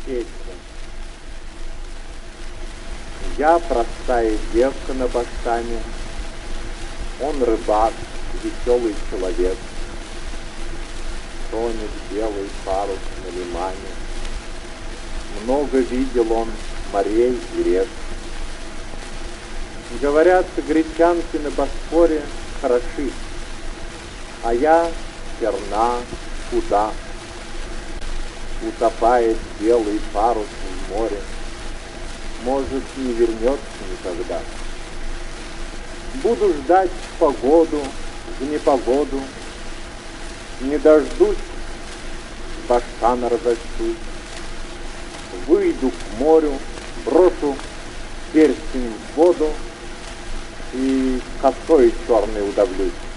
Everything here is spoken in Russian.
Песня. Я простая девка на баштане, он рыбак, веселый человек. Тонет белый парус на лимане. Много видел он морей и рек. Говорят, гречанки на Босфоре хороши, а я черна, худа. Утопает белый парус в море, может, не вернется никогда. Буду ждать погоду в непогоду, не дождусь, баштан разощусь. Выйду к морю, брошу перстень в воду и косой черной удавлюсь.